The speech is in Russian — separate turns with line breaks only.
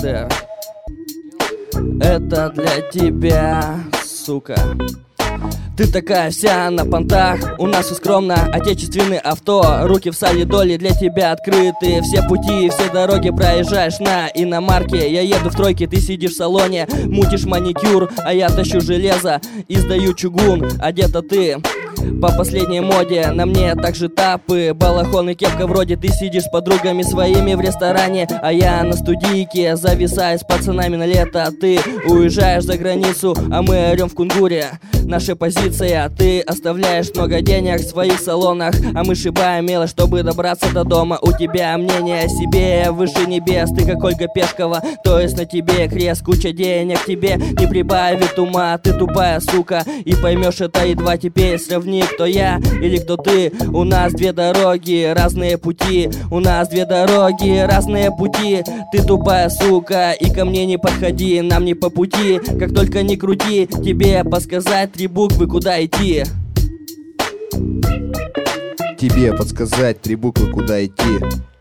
СССР. Это для тебя, сука. Ты такая вся на понтах, у нас все скромно, отечественные авто, руки в солидоле для тебя открыты, все пути, все дороги проезжаешь на иномарке. Я еду в тройке, ты сидишь в салоне, мутишь маникюр, а я тащу железо и сдаю чугун. Одета ты по последней моде, на мне также тапы, балахон и кепка вроде. Ты сидишь с подругами своими в ресторане, а я на студийке зависаю с пацанами на лето. Ты уезжаешь за границу, а мы орем в Кунгуре. Наша позиция, ты оставляешь много денег в своих салонах, а мы шибаем мелочь, чтобы добраться до дома. У тебя мнение о себе выше небес, ты как Ольга Пешкова, то есть на тебе крест. Куча денег тебе не прибавит ума, ты тупая сука, и поймешь это едва. Теперь сравни, кто я или кто ты. У нас две дороги, разные пути. У нас две дороги, разные пути. Ты тупая сука, и ко мне не подходи, нам не по пути. Как только не крути, тебе подсказать 3 буквы, куда идти.
Тебе подсказать 3 буквы, куда идти.